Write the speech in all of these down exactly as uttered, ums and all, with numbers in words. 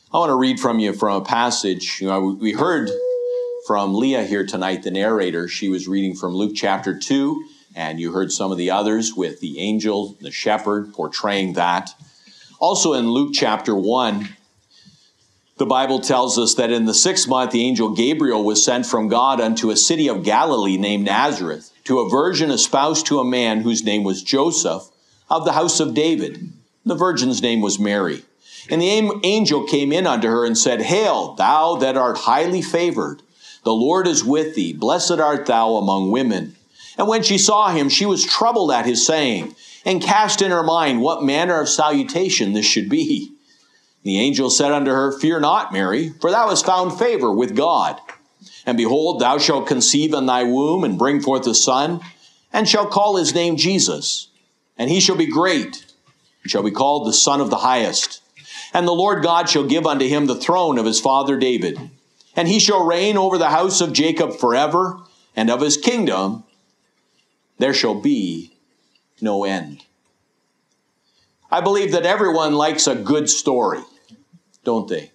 I want to read from you from a passage. You know, we heard from Leah here tonight, the narrator. She was reading from Luke chapter two, and you heard some of the others with the angel, the shepherd, portraying that. Also in Luke chapter one, the Bible tells us that in the sixth month, the angel Gabriel was sent from God unto a city of Galilee named Nazareth, to a virgin espoused to a man whose name was Joseph, of the house of David. The virgin's name was Mary. And the angel came in unto her and said, Hail, thou that art highly favored. The Lord is with thee. Blessed art thou among women. And when she saw him, she was troubled at his saying, and cast in her mind what manner of salutation this should be. The angel said unto her, Fear not, Mary, for thou hast found favor with God. And behold, thou shalt conceive in thy womb, and bring forth a son, and shalt call his name Jesus. And he shall be great, and shall be called the Son of the Highest. And the Lord God shall give unto him the throne of his father David. And he shall reign over the house of Jacob forever, and of his kingdom there shall be no end. I believe that everyone likes a good story, don't they?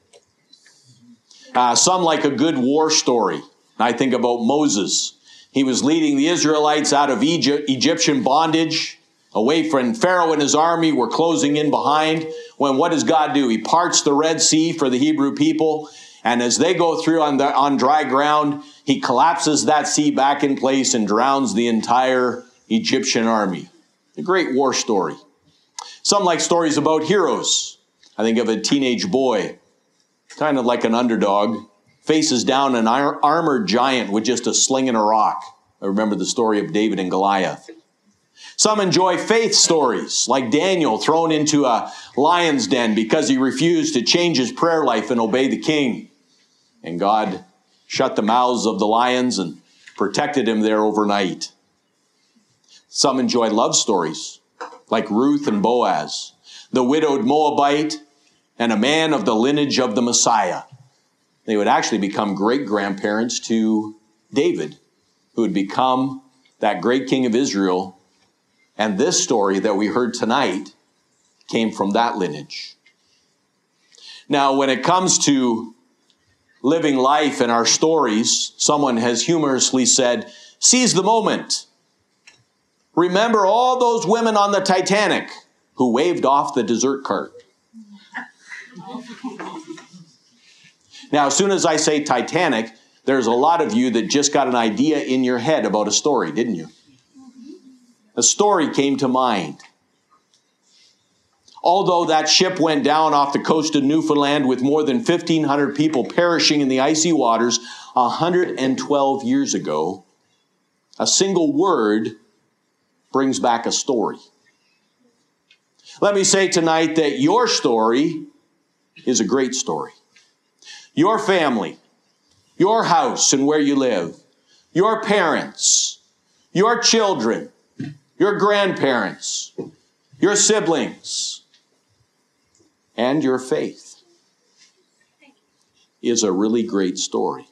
Uh, some like a good war story. I think about Moses. He was leading the Israelites out of Egypt, Egyptian bondage, away from Pharaoh and his army were closing in behind. When what does God do? He parts the Red Sea for the Hebrew people. And as they go through on, the, on dry ground, he collapses that sea back in place and drowns the entire Egyptian army. A great war story. Some like stories about heroes. I think of a teenage boy, kind of like an underdog, faces down an ar- armored giant with just a sling and a rock. I remember the story of David and Goliath. Some enjoy faith stories, like Daniel thrown into a lion's den because he refused to change his prayer life and obey the king. And God shut the mouths of the lions and protected him there overnight. Some enjoy love stories, like Ruth and Boaz, the widowed Moabite, and a man of the lineage of the Messiah. They would actually become great-grandparents to David, who would become that great king of Israel. And this story that we heard tonight came from that lineage. Now, when it comes to living life and our stories, someone has humorously said, seize the moment. Remember all those women on the Titanic who waved off the dessert cart. Now, as soon as I say Titanic, there's a lot of you that just got an idea in your head about a story, didn't you? A story came to mind. Although that ship went down off the coast of Newfoundland with more than fifteen hundred people perishing in the icy waters one hundred twelve years ago, a single word brings back a story. Let me say tonight that your story is a great story. Your family, your house and where you live, your parents, your children, your grandparents, your siblings, and your faith is a really great story.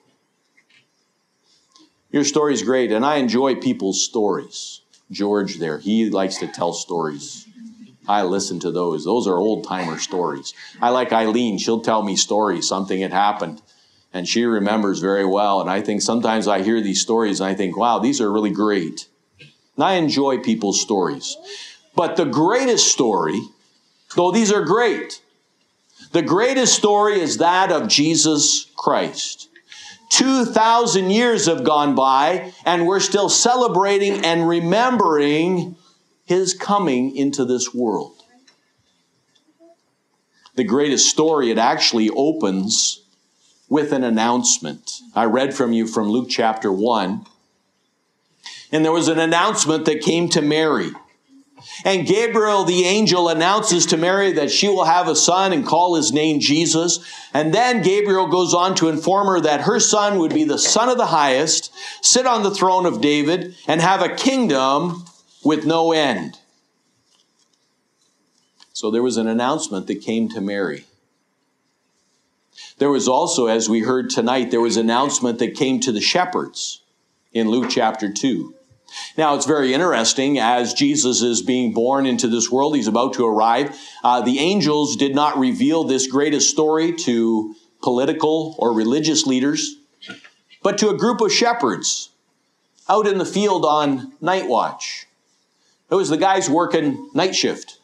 Your story is great, and I enjoy people's stories. George there, he likes to tell stories. I listen to those. Those are old-timer stories. I like Eileen. She'll tell me stories, something had happened, and she remembers very well. And I think sometimes I hear these stories, and I think, wow, these are really great. And I enjoy people's stories. But the greatest story, though these are great, the greatest story is that of Jesus Christ. two thousand years have gone by, and we're still celebrating and remembering his coming into this world. The greatest story, it actually opens with an announcement. I read from you from Luke chapter one. And there was an announcement that came to Mary. And Gabriel, the angel, announces to Mary that she will have a son and call his name Jesus. And then Gabriel goes on to inform her that her son would be the Son of the Highest, sit on the throne of David, and have a kingdom with no end. So there was an announcement that came to Mary. There was also, as we heard tonight, there was an announcement that came to the shepherds in Luke chapter two. Now, it's very interesting as Jesus is being born into this world. He's about to arrive. Uh, the angels did not reveal this greatest story to political or religious leaders, but to a group of shepherds out in the field on night watch. It was the guys working night shift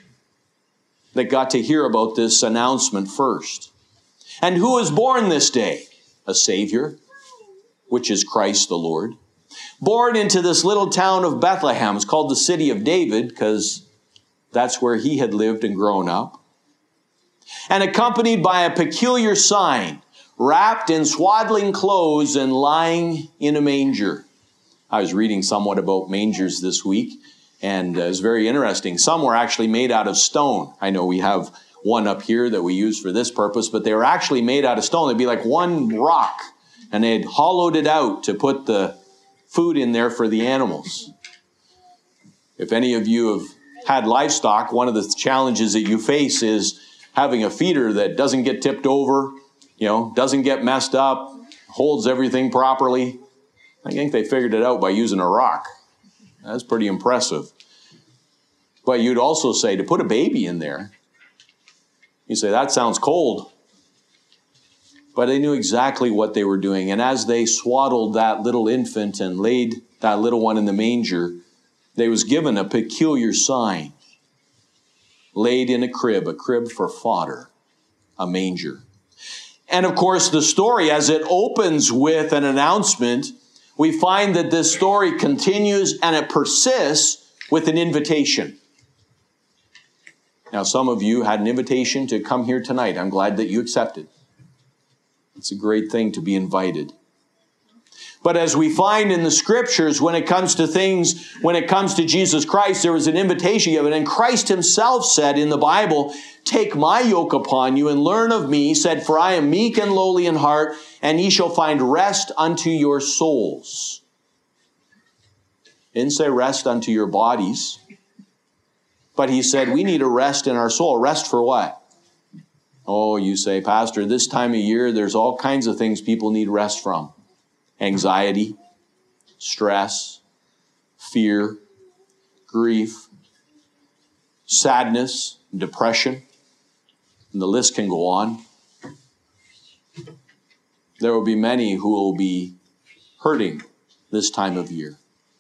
that got to hear about this announcement first. And who was born this day? A Savior, which is Christ the Lord. Born into this little town of Bethlehem. It's called the city of David because that's where he had lived and grown up. And accompanied by a peculiar sign, wrapped in swaddling clothes and lying in a manger. I was reading somewhat about mangers this week, and it was very interesting. Some were actually made out of stone. I know we have one up here that we use for this purpose, but they were actually made out of stone. They'd be like one rock, and they had hollowed it out to put the food in there for the animals. If any of you have had livestock, one of the challenges that you face is having a feeder that doesn't get tipped over, you know, doesn't get messed up, holds everything properly. I think they figured it out by using a rock. That's pretty impressive. But you'd also say to put a baby in there, you say, that sounds cold. But they knew exactly what they were doing. And as they swaddled that little infant and laid that little one in the manger, they was given a peculiar sign. Laid in a crib, a crib for fodder, a manger. And of course, the story, as it opens with an announcement, we find that this story continues and it persists with an invitation. Now, some of you had an invitation to come here tonight. I'm glad that you accepted. It's a great thing to be invited. But as we find in the scriptures, when it comes to things, when it comes to Jesus Christ, there was an invitation given. And Christ himself said in the Bible, take my yoke upon you and learn of me. He said, for I am meek and lowly in heart, and ye shall find rest unto your souls. He didn't say rest unto your bodies. But he said we need a rest in our soul. Rest for what? Oh, you say, Pastor, this time of year, there's all kinds of things people need rest from. Anxiety, stress, fear, grief, sadness, depression, and the list can go on. There will be many who will be hurting this time of year.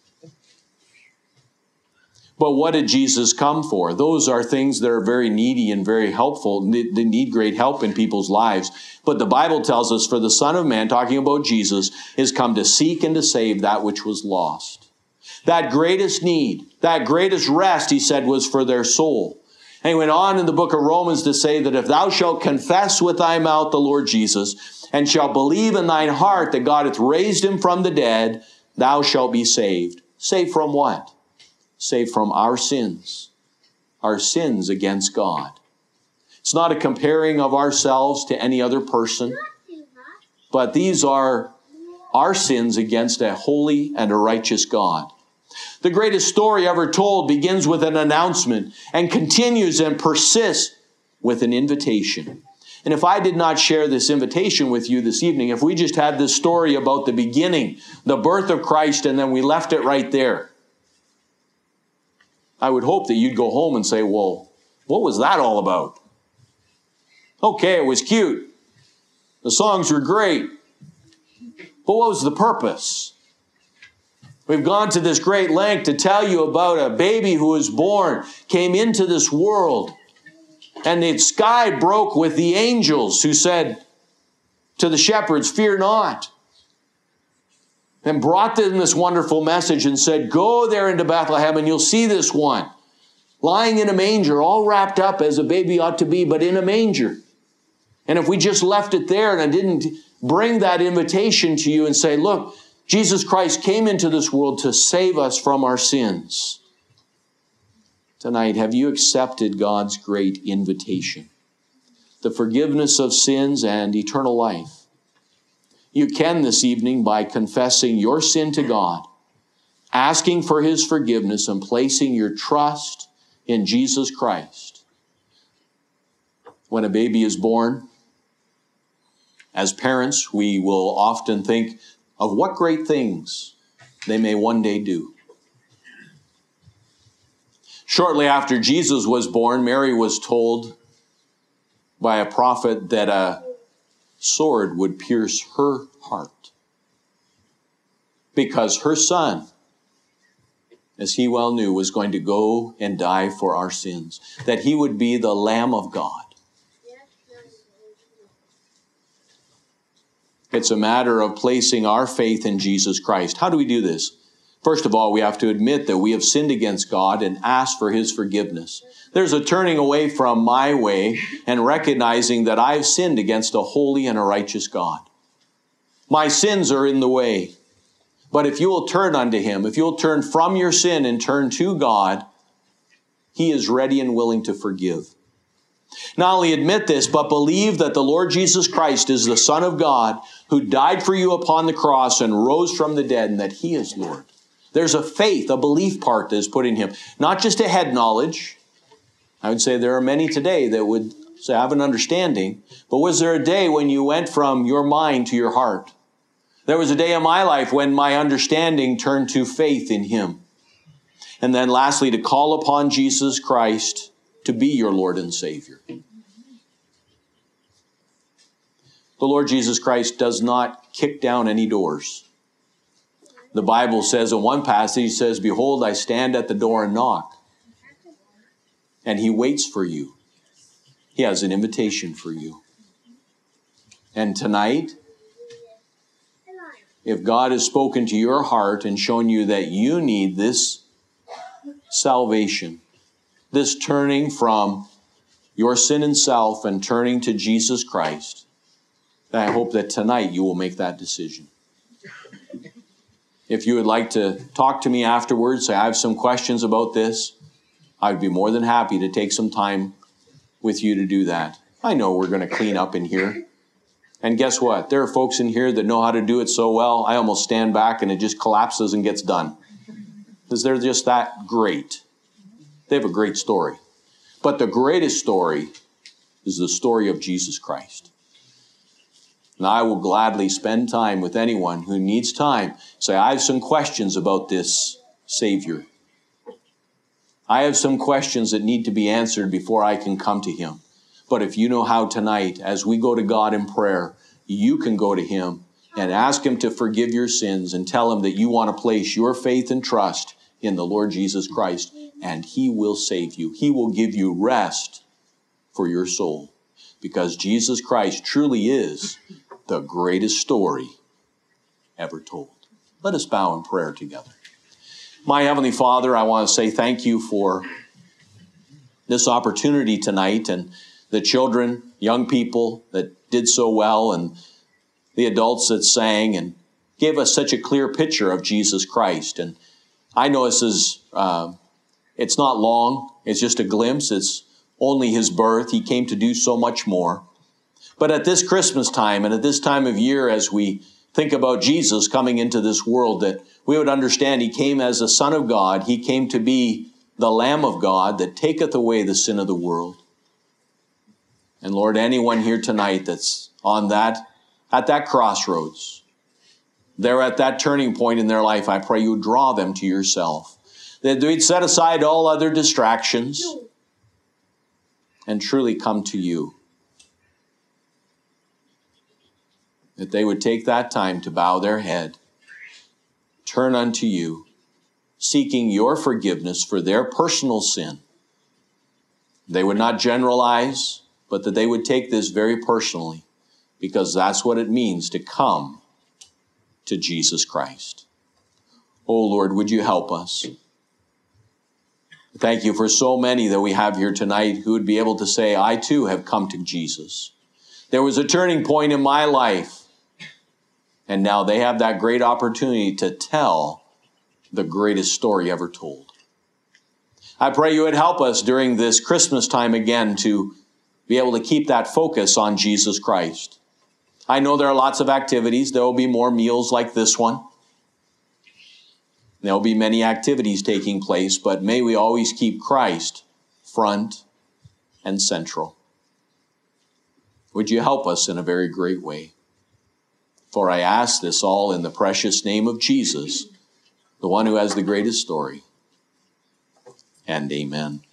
But what did Jesus come for? Those are things that are very needy and very helpful. They need great help in people's lives. But the Bible tells us, for the Son of Man, talking about Jesus, is come to seek and to save that which was lost. That greatest need, that greatest rest, he said, was for their soul. And he went on in the book of Romans to say that if thou shalt confess with thy mouth the Lord Jesus, and shalt believe in thine heart that God hath raised him from the dead, thou shalt be saved. Saved from what? Saved from our sins, our sins against God. It's not a comparing of ourselves to any other person, but these are our sins against a holy and a righteous God. The greatest story ever told begins with an announcement and continues and persists with an invitation. And if I did not share this invitation with you this evening, if we just had this story about the beginning, the birth of Christ, and then we left it right there, I would hope that you'd go home and say, well, what was that all about? Okay, it was cute. The songs were great. But what was the purpose? We've gone to this great length to tell you about a baby who was born, came into this world, and the sky broke with the angels who said to the shepherds, fear not. And brought them this wonderful message and said, go there into Bethlehem and you'll see this one lying in a manger, all wrapped up as a baby ought to be, but in a manger. And if we just left it there and I didn't bring that invitation to you and say, look, Jesus Christ came into this world to save us from our sins. Tonight, have you accepted God's great invitation? The forgiveness of sins and eternal life. You can this evening by confessing your sin to God, asking for his forgiveness and placing your trust in Jesus Christ. When a baby is born, as parents, we will often think of what great things they may one day do. Shortly after Jesus was born, Mary was told by a prophet that a sword would pierce her heart because her son, as he well knew, was going to go and die for our sins, that he would be the Lamb of God. It's a matter of placing our faith in Jesus Christ. How do we do this? First of all, we have to admit that we have sinned against God and ask for his forgiveness. There's a turning away from my way and recognizing that I've sinned against a holy and a righteous God. My sins are in the way. But if you will turn unto him, if you'll turn from your sin and turn to God, he is ready and willing to forgive. Not only admit this, but believe that the Lord Jesus Christ is the Son of God who died for you upon the cross and rose from the dead, and that he is Lord. There's a faith, a belief part that is put in him. Not just a head knowledge. I would say there are many today that would say, I have an understanding. But was there a day when you went from your mind to your heart? There was a day in my life when my understanding turned to faith in him. And then lastly, to call upon Jesus Christ to be your Lord and Savior. The Lord Jesus Christ does not kick down any doors. The Bible says in one passage, he says, behold, I stand at the door and knock. And he waits for you. He has an invitation for you. And tonight, if God has spoken to your heart and shown you that you need this salvation, this turning from your sin and self and turning to Jesus Christ, then I hope that tonight you will make that decision. If you would like to talk to me afterwards, say, I have some questions about this, I'd be more than happy to take some time with you to do that. I know we're going to clean up in here. And guess what? There are folks in here that know how to do it so well, I almost stand back and it just collapses and gets done. Because they're just that great. They have a great story. But the greatest story is the story of Jesus Christ. And I will gladly spend time with anyone who needs time. Say, I have some questions about this Savior. I have some questions that need to be answered before I can come to him. But if you know how tonight, as we go to God in prayer, you can go to him and ask him to forgive your sins and tell him that you want to place your faith and trust in the Lord Jesus Christ, and he will save you. He will give you rest for your soul, because Jesus Christ truly is the greatest story ever told. Let us bow in prayer together. My Heavenly Father, I want to say thank you for this opportunity tonight, and the children, young people that did so well, and the adults that sang and gave us such a clear picture of Jesus Christ. And I know this is, uh, it's not long. It's just a glimpse. It's only his birth. He came to do so much more. But at this Christmas time and at this time of year, as we think about Jesus coming into this world, that we would understand he came as the Son of God. He came to be the Lamb of God that taketh away the sin of the world. And Lord, anyone here tonight that's on that, at that crossroads, they're at that turning point in their life, I pray you draw them to yourself. That they'd set aside all other distractions and truly come to you. That they would take that time to bow their head, turn unto you, seeking your forgiveness for their personal sin. They would not generalize, but that they would take this very personally, because that's what it means to come to Jesus Christ. Oh Lord, would you help us? Thank you for so many that we have here tonight who would be able to say, I too have come to Jesus. There was a turning point in my life, and now they have that great opportunity to tell the greatest story ever told. I pray you would help us during this Christmas time again to be able to keep that focus on Jesus Christ. I know there are lots of activities. There will be more meals like this one. There will be many activities taking place, but may we always keep Christ front and central. Would you help us in a very great way? For I ask this all in the precious name of Jesus, the one who has the greatest story. and amen.